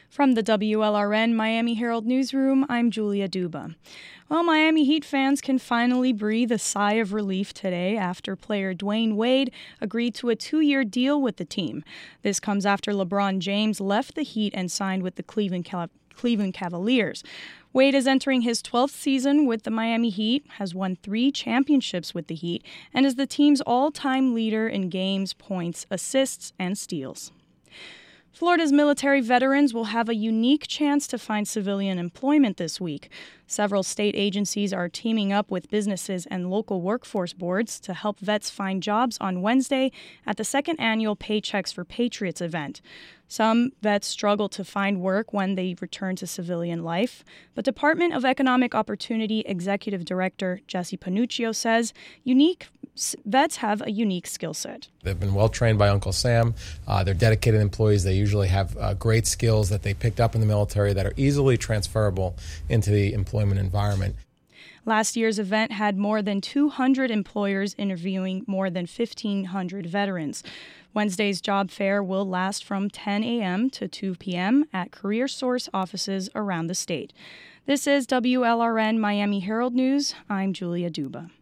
From the WLRN Miami Herald Newsroom, I'm Julia Duba. Well, Miami Heat fans can finally breathe a sigh of relief today after player Dwayne Wade agreed to a 2-year deal with the team. This comes after LeBron James left the Heat and signed with the Cleveland Cavaliers. Wade is entering his 12th season with the Miami Heat, has won 3 championships with the Heat, and is the team's all-time leader in games, points, assists, and steals. Florida's military veterans will have a unique chance to find civilian employment this week. Several state agencies are teaming up with businesses and local workforce boards to help vets find jobs on Wednesday at the second annual Paychecks for Patriots event. Some vets struggle to find work when they return to civilian life, but Department of Economic Opportunity Executive Director Jesse Panuccio says vets have a unique skill set. They've been well trained by Uncle Sam. They're dedicated employees. They usually have great skills that they picked up in the military that are easily transferable into the employment environment. Last year's event had more than 200 employers interviewing more than 1,500 veterans. Wednesday's job fair will last from 10 a.m. to 2 p.m. at CareerSource offices around the state. This is WLRN Miami Herald News. I'm Julia Duba.